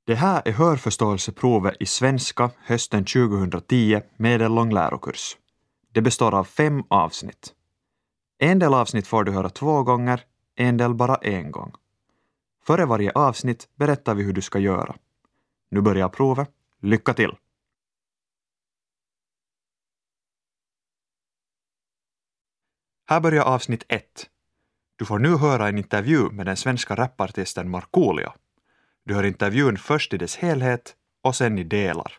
Det här är hörförståelseprovet i svenska hösten 2010 medellång lärokurs. Det består av 5 avsnitt. En del avsnitt får du höra 2 gånger, en del bara 1 gång. Före varje avsnitt berättar vi hur du ska göra. Nu börjar provet. Lycka till! Här börjar avsnitt 1. Du får nu höra en intervju med den svenska rapartisten Markoolio. Du hör intervjun först i dess helhet och sen i delar.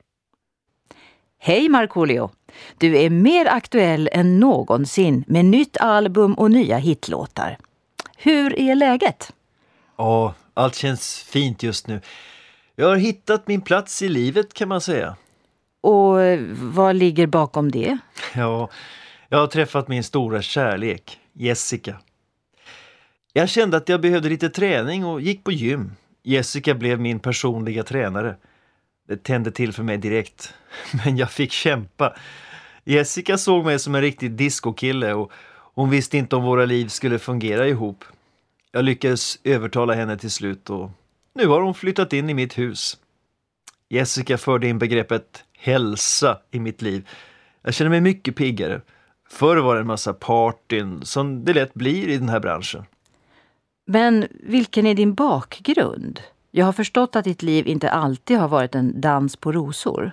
Hej Markoolio! Du är mer aktuell än någonsin med nytt album och nya hitlåtar. Hur är läget? Ja, allt känns fint just nu. Jag har hittat min plats i livet kan man säga. Och vad ligger bakom det? Ja, jag har träffat min stora kärlek, Jessica. Jag kände att jag behövde lite träning och gick på gym. Jessica blev min personliga tränare. Det tände till för mig direkt. Men jag fick kämpa. Jessica såg mig som en riktig discokille och hon visste inte om våra liv skulle fungera ihop. Jag lyckades övertala henne till slut och nu har hon flyttat in i mitt hus. Jessica förde in begreppet hälsa i mitt liv. Jag känner mig mycket piggare. Förr var det en massa partyn som det lätt blir i den här branschen. Men vilken är din bakgrund? Jag har förstått att ditt liv inte alltid har varit en dans på rosor.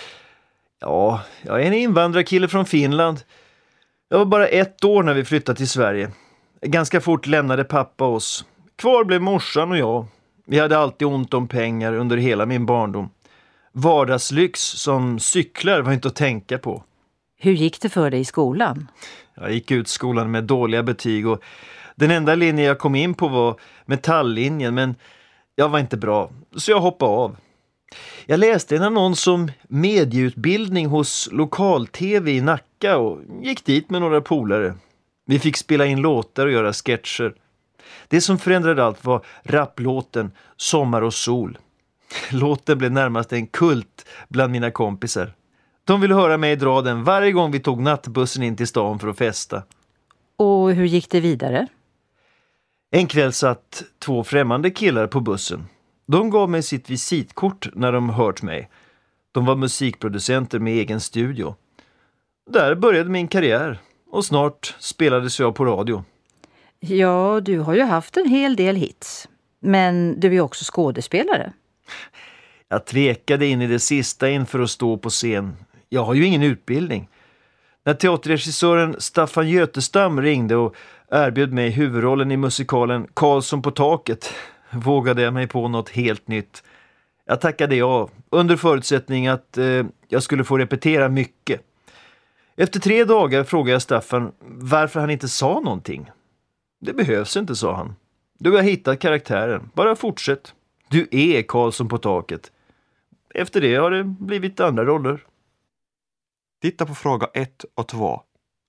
Ja, jag är en invandrarkille från Finland. Jag var bara 1 år när vi flyttade till Sverige. Ganska fort lämnade pappa oss. Kvar blev morsan och jag. Vi hade alltid ont om pengar under hela min barndom. Vardagslyx som cyklar var inte att tänka på. Hur gick det för dig i skolan? Jag gick ut skolan med dåliga betyg och den enda linjen jag kom in på var metalllinjen, men jag var inte bra så jag hoppade av. Jag läste en annons om medieutbildning hos lokal-tv i Nacka och gick dit med några polare. Vi fick spela in låtar och göra sketcher. Det som förändrade allt var rapplåten Sommar och sol. Låten blev närmast en kult bland mina kompisar. De ville höra mig dra den varje gång vi tog nattbussen in till stan för att festa. Och hur gick det vidare? En kväll satt 2 främmande killar på bussen. De gav mig sitt visitkort när de hört mig. De var musikproducenter med egen studio. Där började min karriär och snart spelades jag på radio. Ja, du har ju haft en hel del hits. Men du är också skådespelare. Jag tvekade in i det sista inför att stå på scen. Jag har ju ingen utbildning. När teaterregissören Staffan Götestam ringde och erbjöd mig huvudrollen i musikalen Karlsson på taket vågade jag mig på något helt nytt. Jag tackade ja, under förutsättning att jag skulle få repetera mycket. Efter 3 dagar frågade jag Staffan varför han inte sa någonting. Det behövs inte, sa han. Du har hittat karaktären, bara fortsätt. Du är Karlsson på taket. Efter det har det blivit andra roller. Titta på fråga 1 och 2.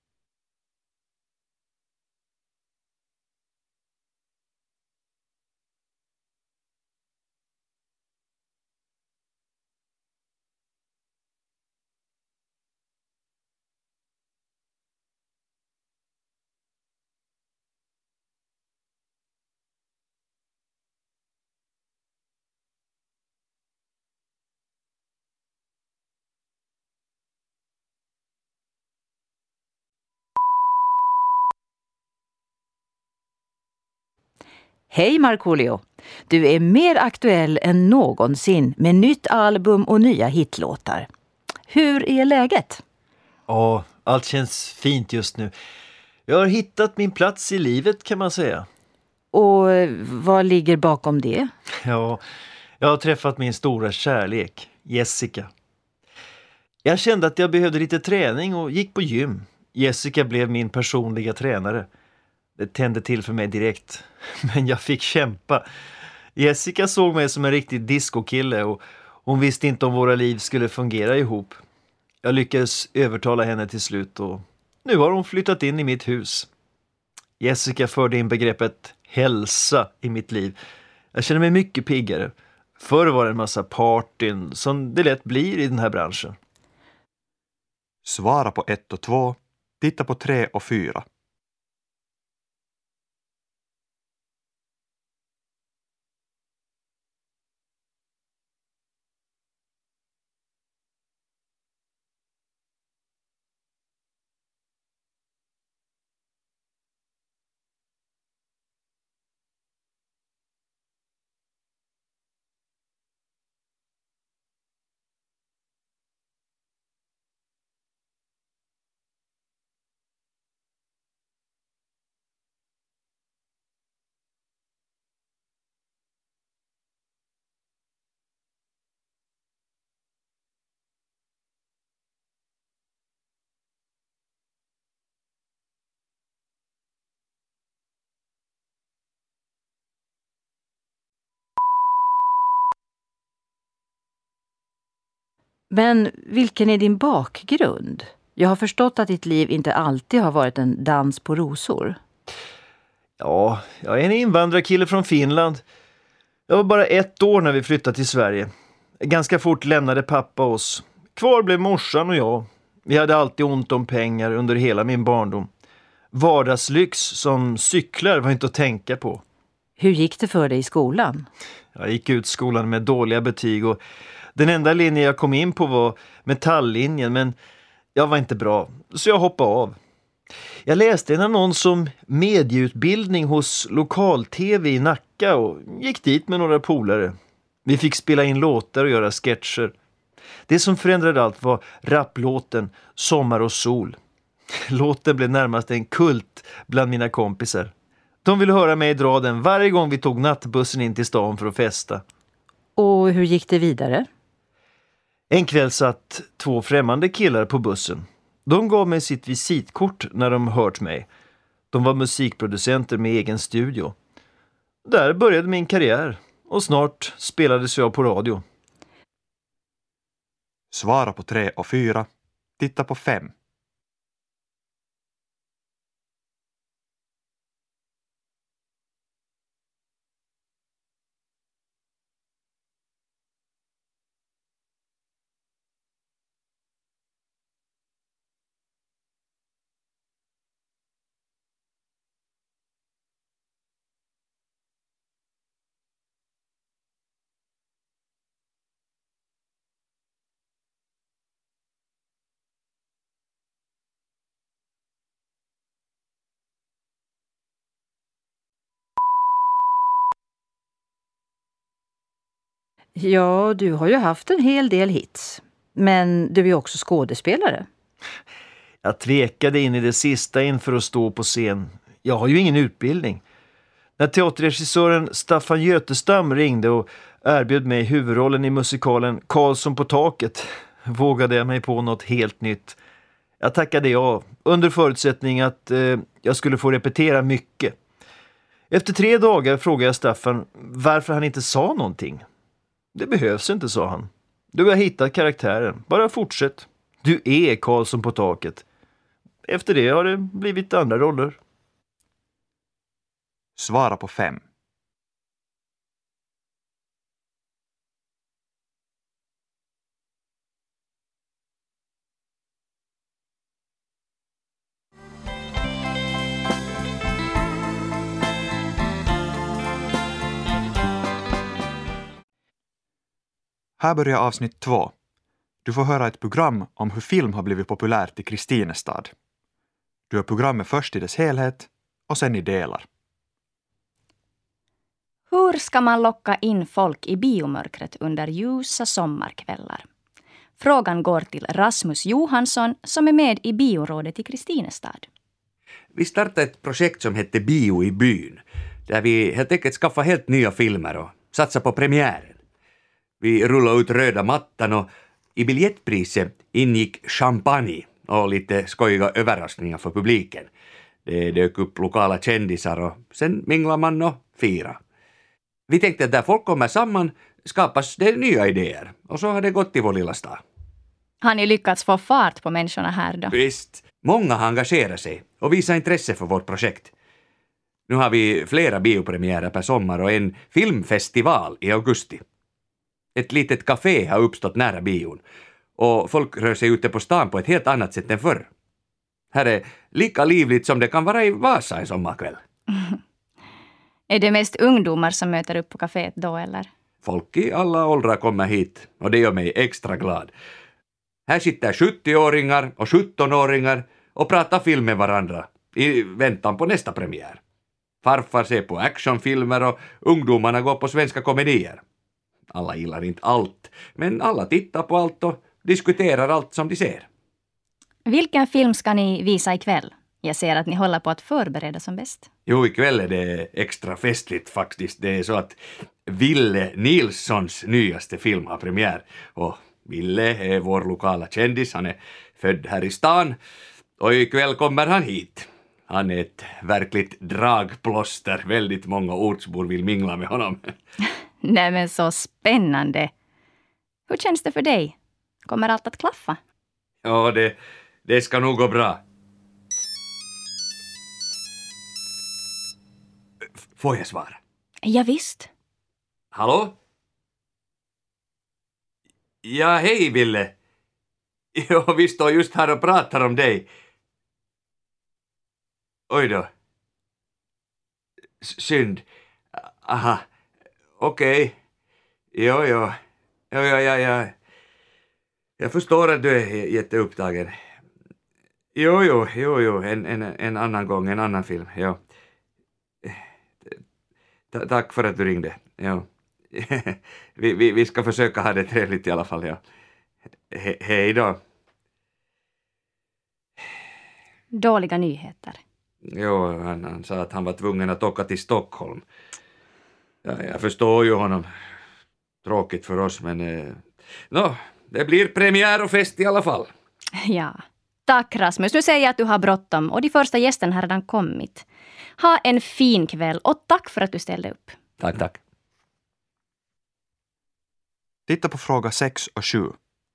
Hej Markoolio! Du är mer aktuell än någonsin med nytt album och nya hitlåtar. Hur är läget? Ja, allt känns fint just nu. Jag har hittat min plats i livet kan man säga. Och vad ligger bakom det? Ja, jag har träffat min stora kärlek, Jessica. Jag kände att jag behövde lite träning och gick på gym. Jessica blev min personliga tränare. Det tände till för mig direkt. Men jag fick kämpa. Jessica såg mig som en riktig discokille och hon visste inte om våra liv skulle fungera ihop. Jag lyckades övertala henne till slut och nu har hon flyttat in i mitt hus. Jessica förde in begreppet hälsa i mitt liv. Jag känner mig mycket piggare. Förr var det en massa partyn som det lätt blir i den här branschen. Svara på 1 och 2. Titta på 3 och 4. Men vilken är din bakgrund? Jag har förstått att ditt liv inte alltid har varit en dans på rosor. Ja, jag är en invandrarkille från Finland. Jag var bara 1 år när vi flyttade till Sverige. Ganska fort lämnade pappa oss. Kvar blev morsan och jag. Vi hade alltid ont om pengar under hela min barndom. Vardagslyx som cyklar var inte att tänka på. Hur gick det för dig i skolan? Jag gick ut skolan med dåliga betyg och den enda linjen jag kom in på var metalllinjen, men jag var inte bra, så jag hoppade av. Jag läste en annons om medieutbildning hos lokal-tv i Nacka och gick dit med några polare. Vi fick spela in låtar och göra sketcher. Det som förändrade allt var rapplåten Sommar och sol. Låten blev närmast en kult bland mina kompisar. De ville höra mig dra den varje gång vi tog nattbussen in till stan för att festa. Och hur gick det vidare? En kväll satt 2 främmande killar på bussen. De gav mig sitt visitkort när de hört mig. De var musikproducenter med egen studio. Där började min karriär och snart spelades jag på radio. Svara på 3 och 4. Titta på 5. Ja, du har ju haft en hel del hits. Men du är också skådespelare. Jag tvekade in i det sista inför att stå på scen. Jag har ju ingen utbildning. När teaterregissören Staffan Götestam ringde och erbjöd mig huvudrollen i musikalen Karlsson på taket vågade jag mig på något helt nytt. Jag tackade ja, under förutsättning att jag skulle få repetera mycket. Efter 3 dagar frågade jag Staffan varför han inte sa någonting. Det behövs inte, sa han. Du har hittat karaktären, bara fortsätt. Du är Karlsson på taket. Efter det har det blivit andra roller. Svara på 5. Här börjar avsnitt 2. Du får höra ett program om hur film har blivit populärt i Kristinestad. Du hör programmet först i dess helhet och sen i delar. Hur ska man locka in folk i biomörkret under ljusa sommarkvällar? Frågan går till Rasmus Johansson som är med i biorådet i Kristinestad. Vi startade ett projekt som hette Bio i byn, där vi helt enkelt skaffade helt nya filmer och satsade på premiären. Vi rullade ut röda mattan och i biljettpriset ingick champagne och lite skojiga överraskningar för publiken. Det dök upp lokala kändisar och sen minglar man och fira. Vi tänkte att där folk kommer samman skapas det nya idéer och så har det gått i vår lilla stad. Har ni lyckats få fart på människorna här då? Visst, många har engagerat sig och visat intresse för vårt projekt. Nu har vi flera biopremiärer per sommar och en filmfestival i augusti. Ett litet café har uppstått nära bion och folk rör sig ute på stan på ett helt annat sätt än förr. Här är lika livligt som det kan vara i Vasa en sommarkväll. Är det mest ungdomar som möter upp på kaféet då eller? Folk i alla åldrar kommer hit och det gör mig extra glad. Här sitter 70-åringar och 17-åringar och pratar film med varandra i väntan på nästa premiär. Farfar ser på actionfilmer och ungdomarna går på svenska komedier. Alla gillar inte allt, men alla tittar på allt och diskuterar allt som de ser. Vilken film ska ni visa ikväll? Jag ser att ni håller på att förbereda som bäst. Jo, ikväll är det extra festligt faktiskt. Det är så att Ville Nilssons nyaste film har premiär. Och Ville är vår lokala kändis. Han är född här i stan. Och ikväll kommer han hit. Han är ett verkligt dragplåster. Väldigt många ortsbor vill mingla med honom. Nej men så spännande. Hur känns det för dig? Kommer allt att klaffa? Ja, det ska nog gå bra. Får jag svara? Ja, visst. Hallå? Ja, hej Ville. Ja, vi står just här och pratar om dig. Oj då. Synd. Aha. Okej. Jo. Ja. Jag förstår att du är jätteupptagen. Jo. En annan gång, en annan film. Ja. Tack för att du ringde. Ja. Vi ska försöka ha det trevligt i alla fall. Ja. Hej då. Dåliga nyheter. Jo, han sa att han var tvungen att åka till Stockholm. Ja, jag förstår ju honom. Tråkigt för oss, men... det blir premiär och fest i alla fall. Ja. Tack Rasmus, nu säger jag att du har bråttom och de första gästerna har redan kommit. Ha en fin kväll och tack för att du ställde upp. Tack. Titta på fråga 6 och 7.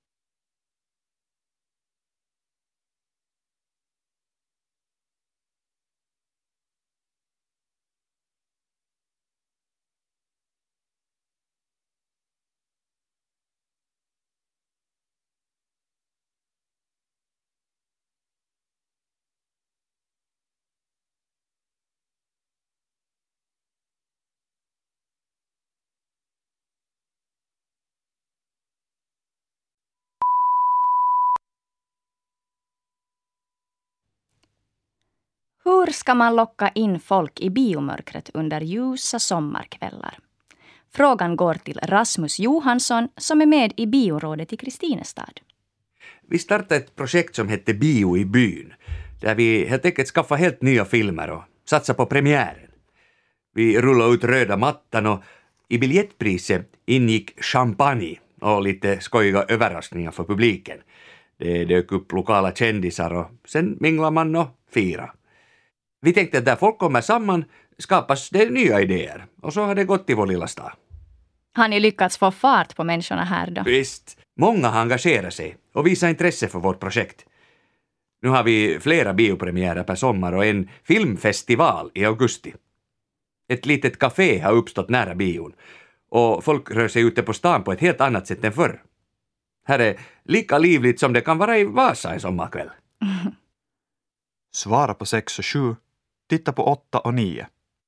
Hur ska man locka in folk i biomörkret under ljusa sommarkvällar? Frågan går till Rasmus Johansson som är med i biorådet i Kristinestad. Vi startade ett projekt som hette Bio i byn, där vi helt enkelt skaffade helt nya filmer och satsade på premiären. Vi rullade ut röda mattan och i biljettpriset ingick champagne och lite skojiga överraskningar för publiken. Det dök upp lokala kändisar och sen minglar man och fira. Vi tänkte att där folk kommer samman skapas det nya idéer och så har det gått i vår lilla stad. Har ni lyckats få fart på människorna här då? Visst, många har engagerat sig och visat intresse för vårt projekt. Nu har vi flera biopremiärer per sommar och en filmfestival i augusti. Ett litet café har uppstått nära bion och folk rör sig ute på stan på ett helt annat sätt än förr. Här är lika livligt som det kan vara i Vasa en sommarkväll. Svara på 6 och 7. Titta på 8 och 9.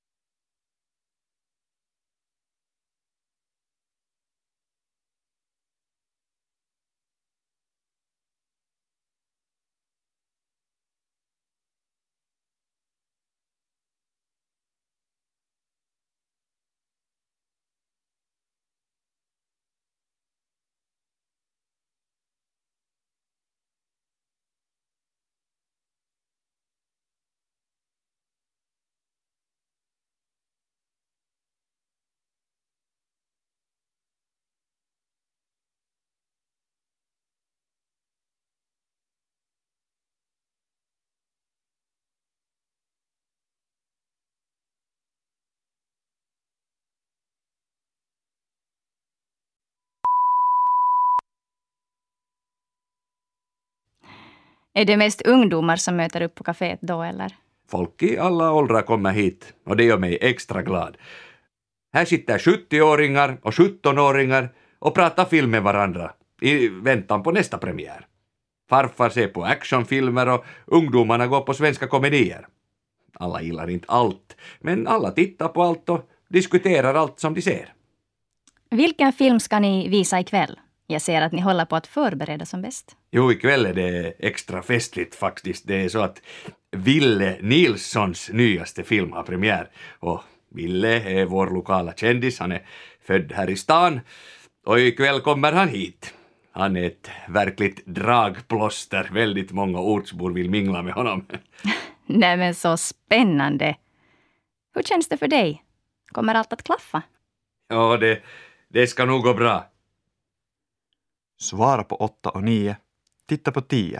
Är det mest ungdomar som möter upp på kaféet då eller? Folk i alla åldrar kommer hit och det gör mig extra glad. Här sitter 70-åringar och 17-åringar och pratar film med varandra i väntan på nästa premiär. Farfar ser på actionfilmer och ungdomarna går på svenska komedier. Alla gillar inte allt, men alla tittar på allt och diskuterar allt som de ser. Vilken film ska ni visa ikväll? Jag ser att ni håller på att förbereda som bäst. Jo, ikväll är det extra festligt faktiskt. Det är så att Ville Nilssons nyaste film har premiär. Och Ville är vår lokala kändis. Han är född här i stan. Och ikväll kommer han hit. Han är ett verkligt dragplåster. Väldigt många ortsbor vill mingla med honom. Nej men så spännande. Hur känns det för dig? Kommer allt att klaffa? Ja, det ska nog gå bra. Svara på 8 och 9. Titta på 10.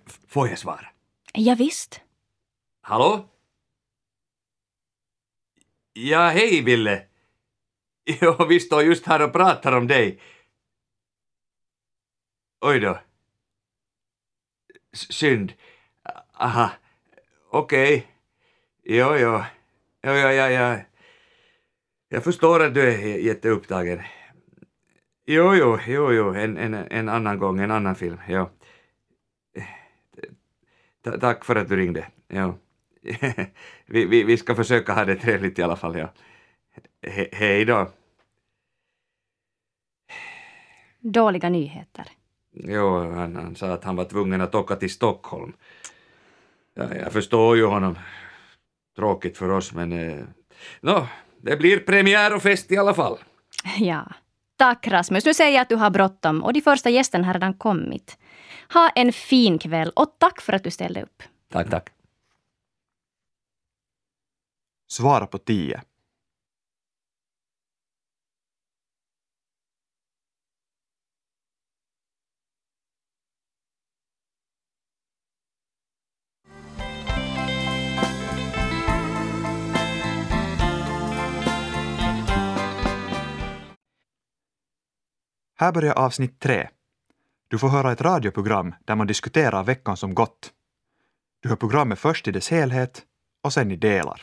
Får jag svara? Ja, visst. Hallå? Ja, hej Ville. Ja, vi står just här och pratar om dig. Oj då. Synd. Aha. Okej. Jo. Ja. Jag förstår att du är jätteupptagen. Jo. En annan gång, en annan film. Ja. Tack för att du ringde. Ja. Vi ska försöka ha det trevligt i alla fall. Ja. Hej då. Dåliga nyheter. Jo, han sa att han var tvungen att åka till Stockholm. Ja, jag förstår ju honom. Tråkigt för oss, men... det blir premiär och fest i alla fall. Ja. Tack Rasmus, nu säger jag att du har bråttom och de första gästerna har redan kommit. Ha en fin kväll och tack för att du ställde upp. Tack. Svara på 10. Här börjar avsnitt 3. Du får höra ett radioprogram där man diskuterar veckan som gått. Du hör programmet först i dess helhet och sen i delar.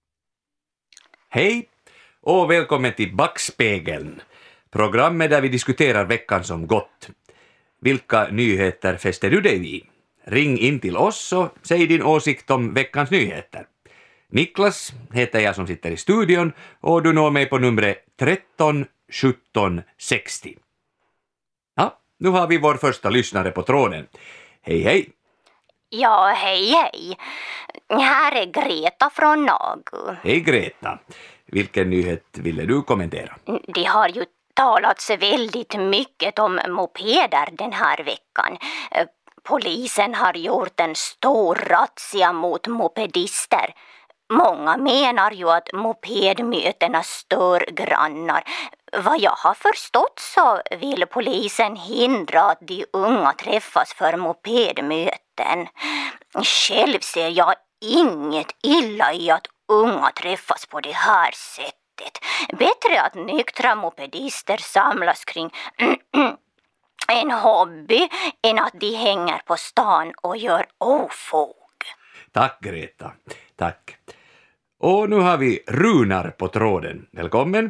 Hej och välkommen till Backspegeln. Programmet där vi diskuterar veckan som gått. Vilka nyheter fäster du dig vid? Ring in till oss och säg din åsikt om veckans nyheter. Niklas heter jag som sitter i studion och du når mig på numret 13 17 60. Ja, nu har vi vår första lyssnare på tråden. Hej. Ja, hej. Här är Greta från Nagu. Hej Greta. Vilken nyhet ville du kommentera? Det har ju talats väldigt mycket om mopeder den här veckan. Polisen har gjort en stor razzia mot mopedister. Många menar ju att mopedmötena stör grannar. Vad jag har förstått så vill polisen hindra att de unga träffas för mopedmöten. Själv ser jag inget illa i att unga träffas på det här sättet. Bättre att nyktra mopedister samlas kring en hobby än att de hänger på stan och gör ofog. Tack Greta, tack. Och nu har vi Runar på tråden. Välkommen.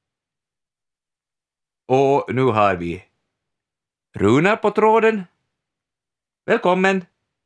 Och nu har vi Runar på tråden. Välkommen.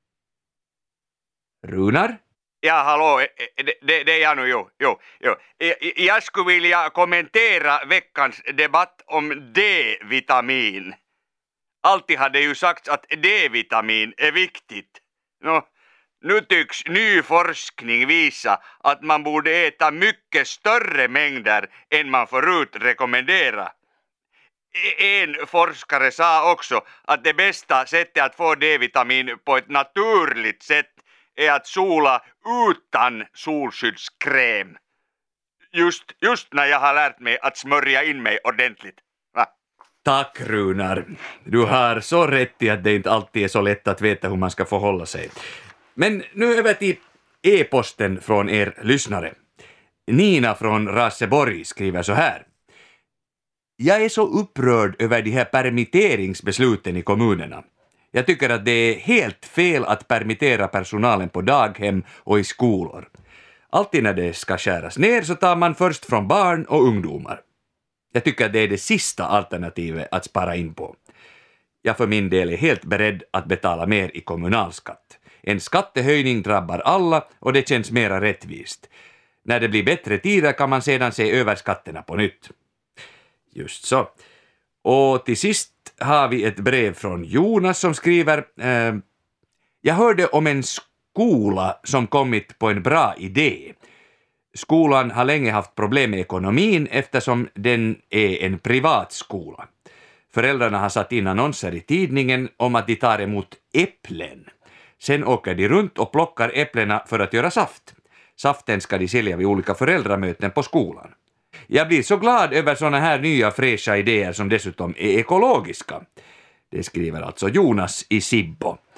Runar? Ja, hallå, det är jag nu, jo. Jag skulle vilja kommentera veckans debatt om D-vitamin. Alltid hade ju sagts att D-vitamin är viktigt. Nu tycks ny forskning visa att man borde äta mycket större mängder än man förut rekommenderar. En forskare sa också att det bästa sättet att få D-vitamin på ett naturligt sätt är att sola utan solskyddskräm. Just när jag har lärt mig att smörja in mig ordentligt. Va? Tack Runar. Du har så rätt i att det inte alltid är så lätt att veta hur man ska förhålla sig. Men nu över till e-posten från er lyssnare. Nina från Raseborg skriver så här. Jag är så upprörd över de här permitteringsbesluten i kommunerna. Jag tycker att det är helt fel att permittera personalen på daghem och i skolor. Alltid när det ska skäras ner så tar man först från barn och ungdomar. Jag tycker att det är det sista alternativet att spara in på. Jag för min del är helt beredd att betala mer i kommunalskatt. En skattehöjning drabbar alla och det känns mera rättvist. När det blir bättre tider kan man sedan se över skatterna på nytt. Just så. Och till sist har vi ett brev från Jonas som skriver jag hörde om en skola som kommit på en bra idé. Skolan har länge haft problem med ekonomin eftersom den är en privat skola. Föräldrarna har satt in annonser i tidningen om att de tar emot äpplen. Sen åker de runt och plockar äpplena för att göra saft. Saften ska de sälja vid olika föräldramöten på skolan. Jag blir så glad över såna här nya fräscha idéer som dessutom är ekologiska. Det skriver alltså Jonas i Sibbo.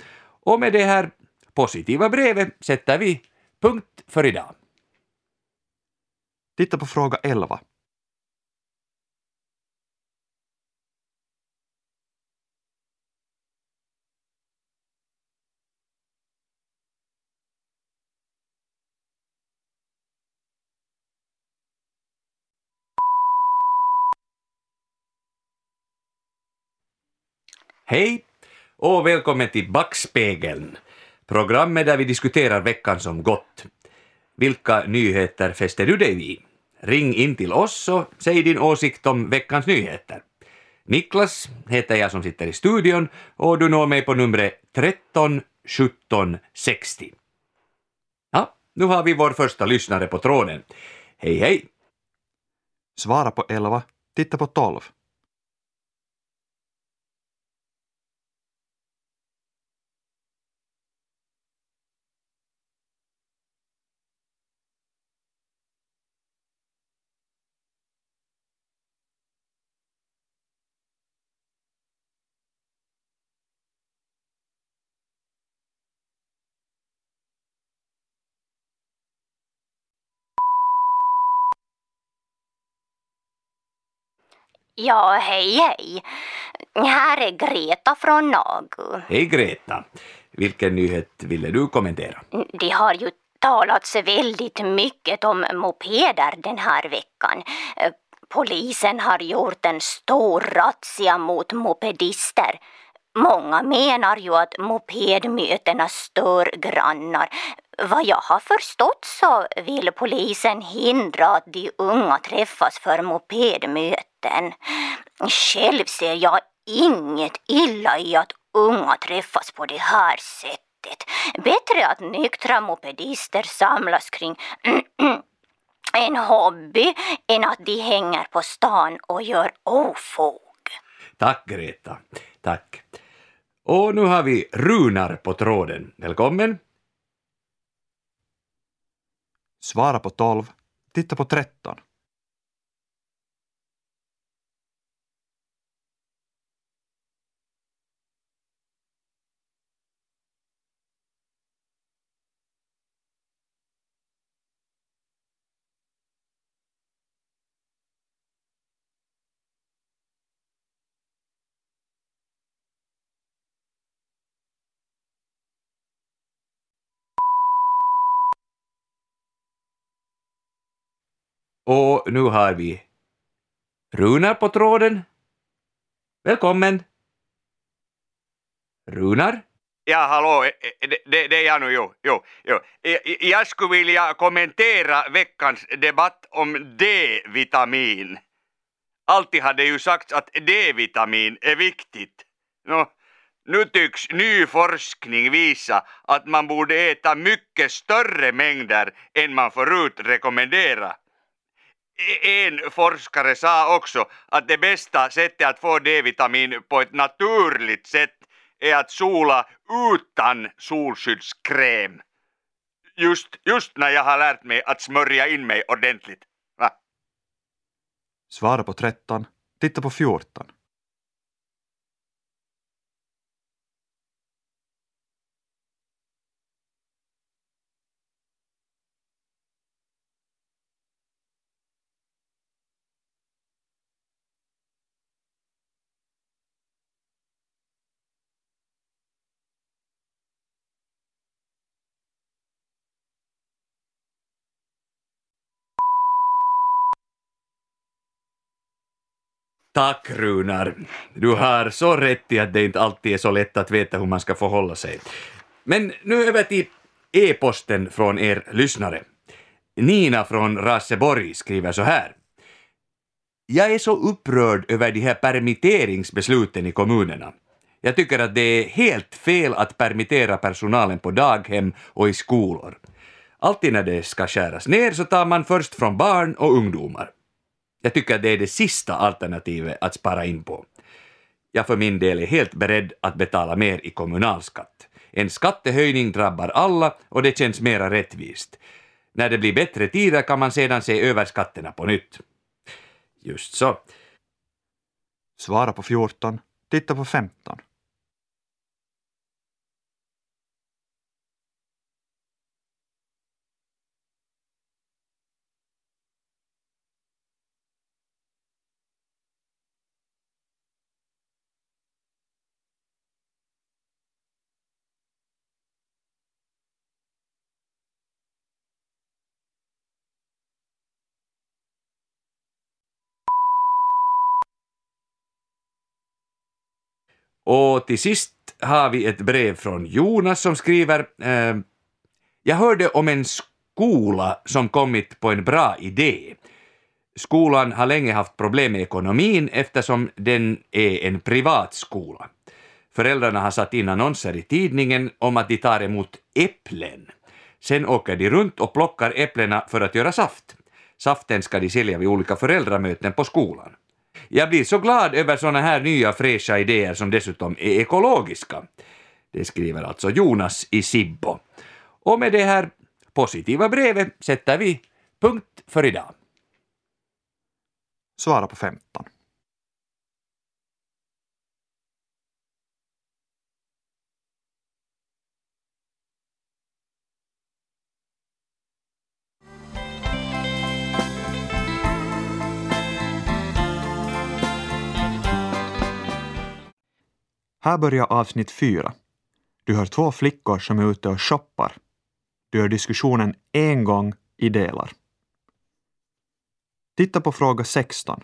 Och med det här positiva brevet sätter vi punkt för idag. Titta på fråga 11. Hej och välkommen till Backspegeln, programmet där vi diskuterar veckan som gått. Vilka nyheter fäster du dig vid? Ring in till oss och säg din åsikt om veckans nyheter. Niklas heter jag som sitter i studion och du når mig på numret 13 17 60. Ja, nu har vi vår första lyssnare på tråden. Hej hej! Svara på 11. Titta på 12. Ja, hej. Här är Greta från Nagu. Hej Greta! Vilken nyhet ville du kommentera? Det har ju talats väldigt mycket om mopeder den här veckan. Polisen har gjort en stor razzia mot mopedister. Många menar ju att mopedmötena stör grannar. Vad jag har förstått så vill polisen hindra att de unga träffas för mopedmöten. Själv ser jag inget illa i att unga träffas på det här sättet. Bättre att nyktra mopedister samlas kring en hobby än att de hänger på stan och gör ofog. Tack Greta, tack. Och nu har vi Runar på tråden. Välkommen! Svara på 12. Titta på 13. Och nu har vi Runar på tråden. Välkommen! Runar? Ja, hallå, det är jag nu, jo. Jag skulle vilja kommentera veckans debatt om D-vitamin. Alltid hade ju sagts att D-vitamin är viktigt. Nu tycks ny forskning visa att man borde äta mycket större mängder än man förut rekommenderar. En forskare sa också att det bästa sättet att få D-vitamin på ett naturligt sätt är att sola utan solskyddskräm. Just när jag har lärt mig att smörja in mig ordentligt. Va? Svara på 13. Titta på 14. Tack Runar. Du har så rätt i att det inte alltid är så lätt att veta hur man ska förhålla sig. Men nu över till e-posten från er lyssnare. Nina från Raseborg skriver så här. Jag är så upprörd över de här permitteringsbesluten i kommunerna. Jag tycker att det är helt fel att permittera personalen på daghem och i skolor. Alltid när det ska skäras ner så tar man först från barn och ungdomar. Jag tycker att det är det sista alternativet att spara in på. Jag för min del är helt beredd att betala mer i kommunalskatt. En skattehöjning drabbar alla och det känns mera rättvist. När det blir bättre tider kan man sedan se över skatterna på nytt. Just så. Svara på 14. Titta på 15. Och till sist har vi ett brev från Jonas som skriver jag hörde om en skola som kommit på en bra idé. Skolan har länge haft problem med ekonomin eftersom den är en privat skola. Föräldrarna har satt in annonser i tidningen om att de tar emot äpplen. Sen åker de runt och plockar äpplena för att göra saft. Saften ska de sälja vid olika föräldramöten på skolan. Jag blir så glad över såna här nya fräscha idéer som dessutom är ekologiska. Det skriver alltså Jonas i Sibbo. Och med det här positiva brevet sätter vi punkt för idag. Svara på 15. Här börjar avsnitt 4. Du hör 2 flickor som är ute och shoppar. Du hör diskussionen en gång i delar. Titta på fråga 16.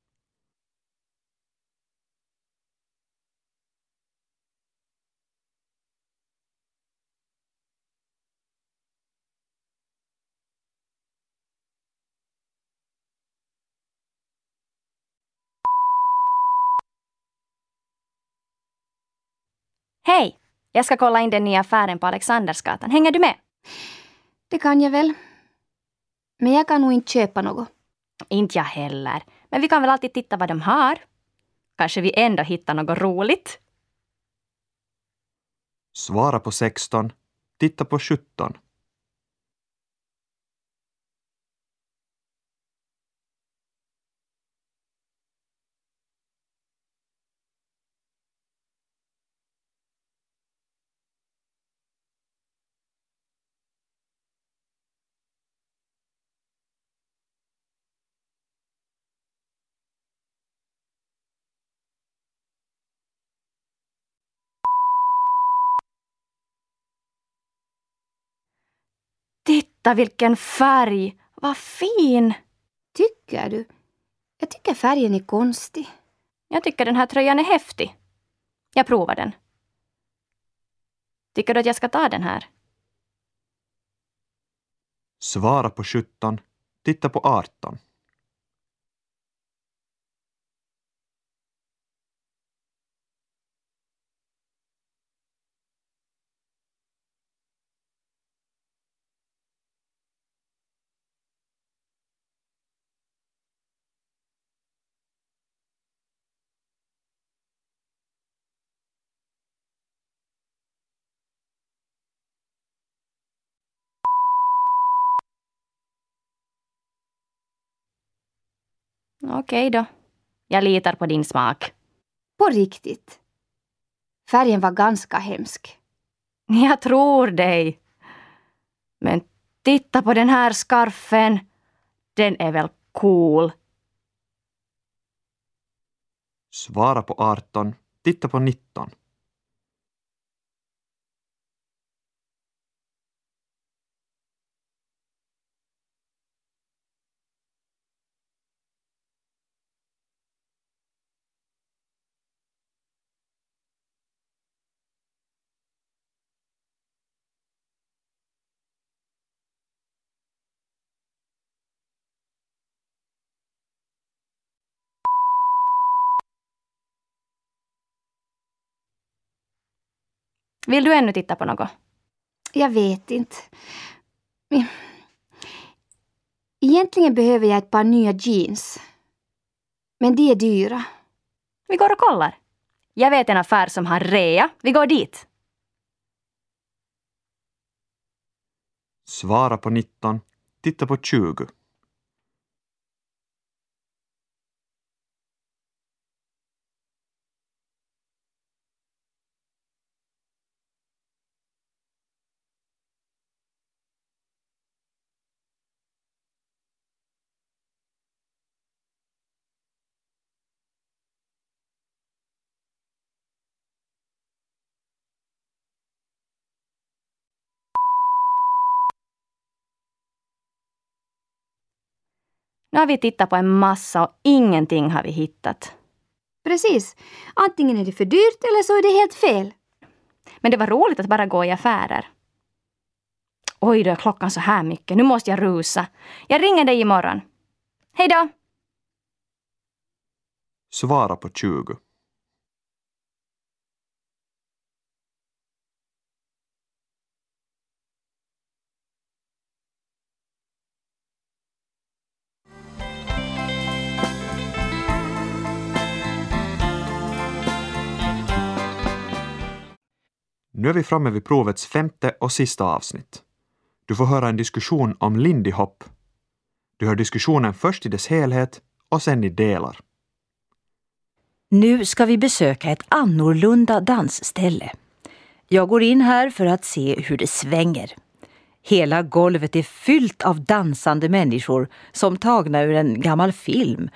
Hej! Jag ska kolla in den nya affären på Alexandersgatan. Hänger du med? Det kan jag väl. Men jag kan nog inte köpa något. Inte jag heller. Men vi kan väl alltid titta vad de har. Kanske vi ändå hittar något roligt. Svara på 16. Titta på 17. Titta vilken färg! Vad fin! Tycker du? Jag tycker färgen är konstig. Jag tycker den här tröjan är häftig. Jag provar den. Tycker du att jag ska ta den här? Svara på 17. Titta på 18. Okej då. Jag litar på din smak. På riktigt. Färgen var ganska hemsk. Jag tror dig. Men titta på den här skarfen. Den är väl cool. Svara på 18. Titta på 19. Vill du ännu titta på något? Jag vet inte. Egentligen behöver jag ett par nya jeans. Men de är dyra. Vi går och kollar. Jag vet en affär som har rea. Vi går dit. Svara på 19. Titta på 20. Nu har vi tittat på en massa och ingenting har vi hittat. Precis. Antingen är det för dyrt eller så är det helt fel. Men det var roligt att bara gå i affärer. Oj då, är klockan så här mycket. Nu måste jag rusa. Jag ringer dig imorgon. Hej då! Svara på 20. Nu är vi framme vid provets 5:e och sista avsnitt. Du får höra en diskussion om Lindy Hop. Du hör diskussionen först i dess helhet och sen i delar. Nu ska vi besöka ett annorlunda dansställe. Jag går in här för att se hur det svänger. Hela golvet är fyllt av dansande människor som tagna ur en gammal film.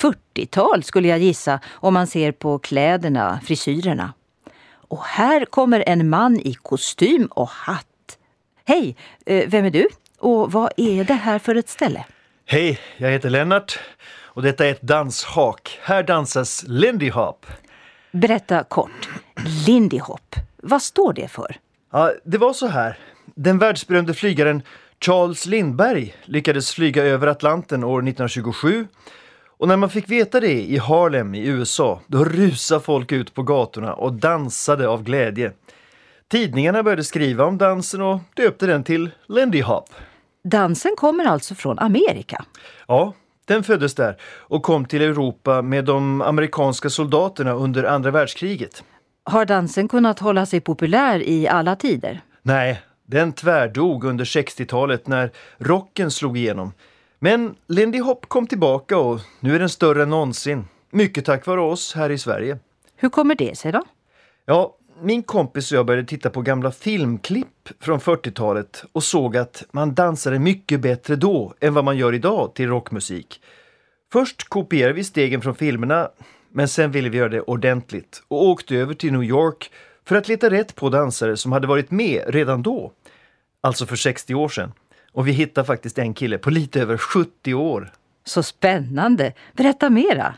40-tal skulle jag gissa om man ser på kläderna, frisyrerna. Och här kommer en man i kostym och hatt. Hej, vem är du? Och vad är det här för ett ställe? Hej, jag heter Lennart och detta är ett danshak. Här dansas Lindy Hop. Berätta kort. Lindy Hop. Vad står det för? Ja, det var så här. Den världsberömde flygaren Charles Lindbergh lyckades flyga över Atlanten år 1927. Och när man fick veta det i Harlem i USA, då rusade folk ut på gatorna och dansade av glädje. Tidningarna började skriva om dansen och döpte den till Lindy Hop. Dansen kommer alltså från Amerika. Ja, den föddes där och kom till Europa med de amerikanska soldaterna under andra världskriget. Har dansen kunnat hålla sig populär i alla tider? Nej, den tvärdog under 60-talet när rocken slog igenom. Men Lindy Hop kom tillbaka och nu är den större än någonsin. Mycket tack vare oss här i Sverige. Hur kommer det sig då? Ja, min kompis och jag började titta på gamla filmklipp från 40-talet och såg att man dansade mycket bättre då än vad man gör idag till rockmusik. Först kopierade vi stegen från filmerna, men sen ville vi göra det ordentligt och åkte över till New York för att leta rätt på dansare som hade varit med redan då. Alltså för 60 år sedan. Och vi hittade faktiskt en kille på lite över 70 år. Så spännande. Berätta mera.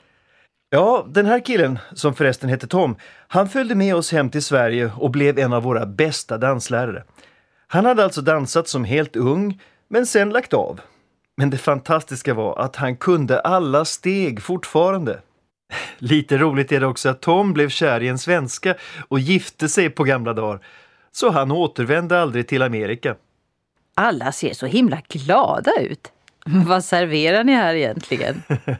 Ja, den här killen, som förresten heter Tom, han följde med oss hem till Sverige och blev en av våra bästa danslärare. Han hade alltså dansat som helt ung, men sen lagt av. Men det fantastiska var att han kunde alla steg fortfarande. Lite roligt är det också att Tom blev kär i en svenska och gifte sig på gamla dagar. Så han återvände aldrig till Amerika. Alla ser så himla glada ut. Vad serverar ni här egentligen?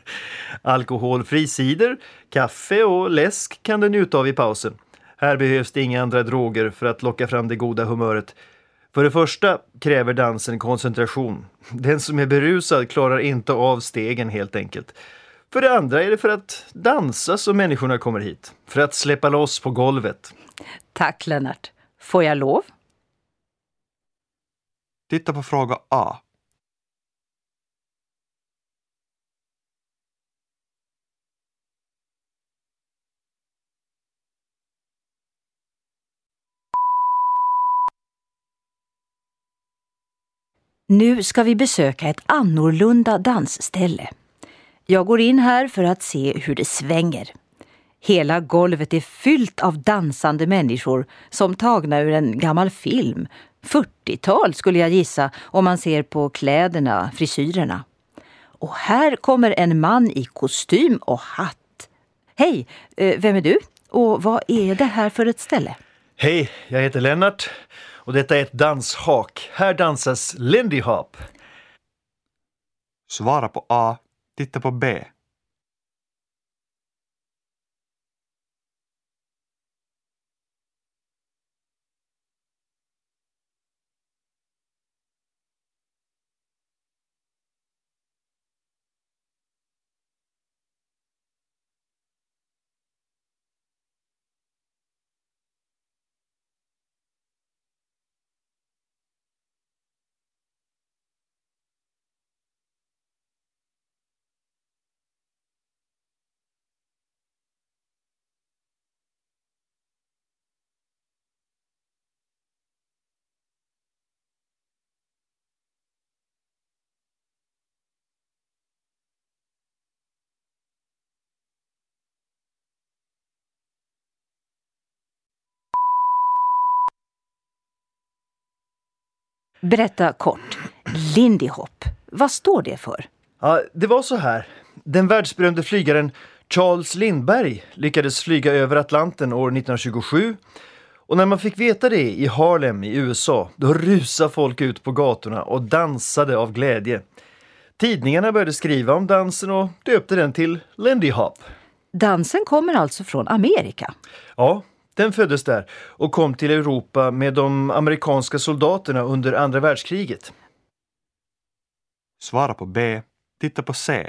Alkoholfri cider, kaffe och läsk kan du njuta av i pausen. Här behövs det inga andra droger för att locka fram det goda humöret. För det första kräver dansen koncentration. Den som är berusad klarar inte av stegen helt enkelt. För det andra är det för att dansa som människorna kommer hit. För att släppa loss på golvet. Tack Lennart. Får jag lov? Titta på fråga A. Nu ska vi besöka ett annorlunda dansställe. Jag går in här för att se hur det svänger. Hela golvet är fyllt av dansande människor som tagna ur en gammal film. 40-tal skulle jag gissa om man ser på kläderna, frisyrerna. Och här kommer en man i kostym och hatt. Hej, vem är du? Och vad är det här för ett ställe? Hej, jag heter Lennart och detta är ett danshak. Här dansas Lindy Hop. Svara på A. Titta på B. Berätta kort. Lindy Hop, vad står det för? Ja, det var så här. Den världsberömde flygaren Charles Lindbergh lyckades flyga över Atlanten år 1927. Och när man fick veta det i Harlem i USA, då rusade folk ut på gatorna och dansade av glädje. Tidningarna började skriva om dansen och döpte den till Lindy Hop. Dansen kommer alltså från Amerika. Ja, den föddes där och kom till Europa med de amerikanska soldaterna under andra världskriget. Svara på B. Titta på C.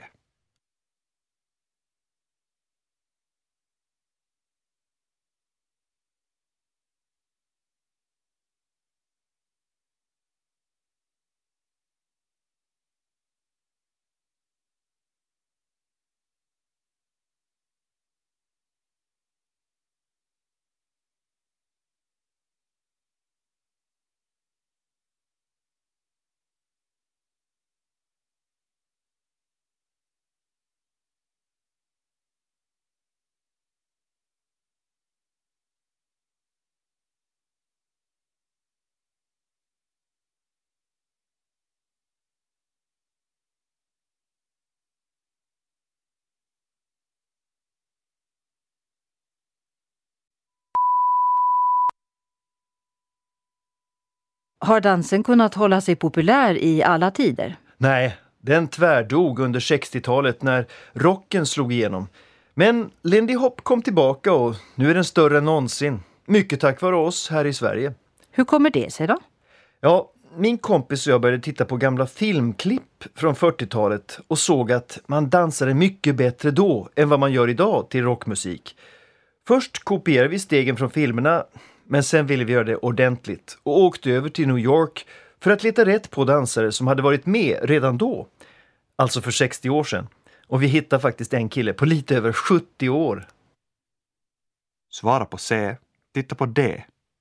Har dansen kunnat hålla sig populär i alla tider? Nej, den tvärdog under 60-talet när rocken slog igenom. Men Lindy Hop kom tillbaka och nu är den större än någonsin. Mycket tack vare oss här i Sverige. Hur kommer det sig då? Ja, min kompis och jag började titta på gamla filmklipp från 40-talet och såg att man dansade mycket bättre då än vad man gör idag till rockmusik. Först kopierade vi stegen från filmerna, men sen ville vi göra det ordentligt och åkte över till New York för att leta rätt på dansare som hade varit med redan då. Alltså för 60 år sedan. Och vi hittade faktiskt en kille på lite över 70 år. Svara på C. Titta på D.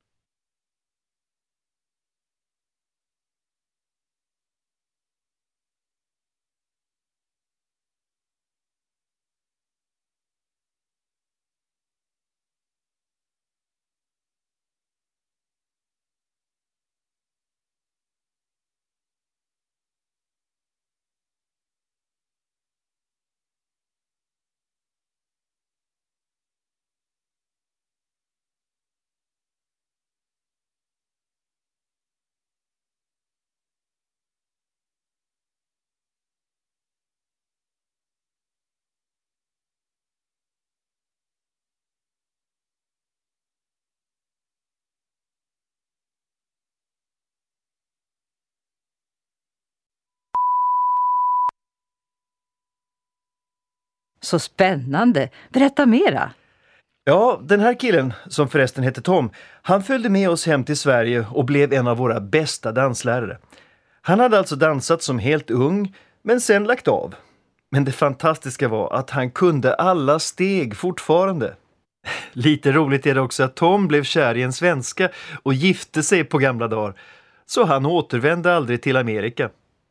Så spännande. Berätta mera. Ja, den här killen, som förresten heter Tom, han följde med oss hem till Sverige och blev en av våra bästa danslärare. Han hade alltså dansat som helt ung, men sen lagt av. Men det fantastiska var att han kunde alla steg fortfarande. Lite roligt är det också att Tom blev kär i en svenska och gifte sig på gamla dagar. Så han återvände aldrig till Amerika.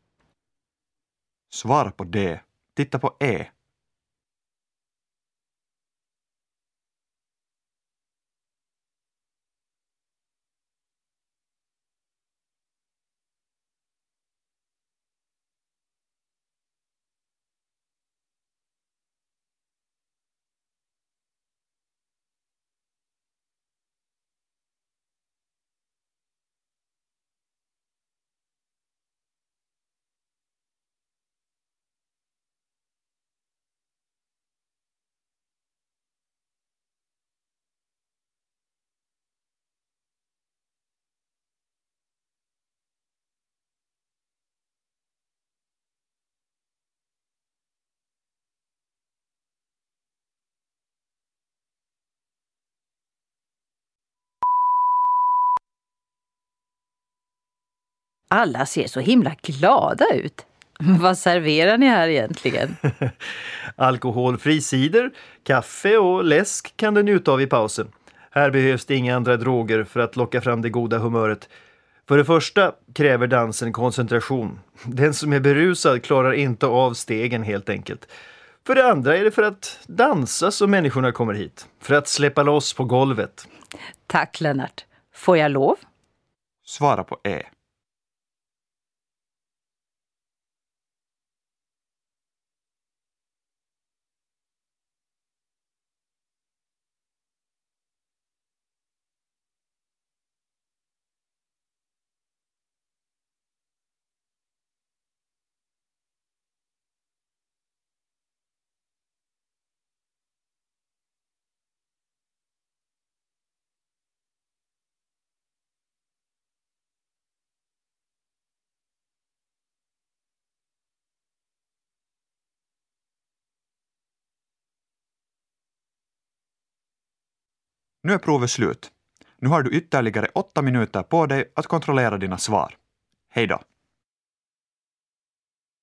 Svara på D. Titta på E. Alla ser så himla glada ut. Vad serverar ni här egentligen? Alkoholfri cider, kaffe och läsk kan du njuta av i pausen. Här behövs det inga andra droger för att locka fram det goda humöret. För det första kräver dansen koncentration. Den som är berusad klarar inte av stegen helt enkelt. För det andra är det för att dansa som människorna kommer hit. För att släppa loss på golvet. Tack Lennart. Får jag lov? Svara på E. Nu är provet slut. Nu har du ytterligare 8 minuter på dig att kontrollera dina svar. Hej då!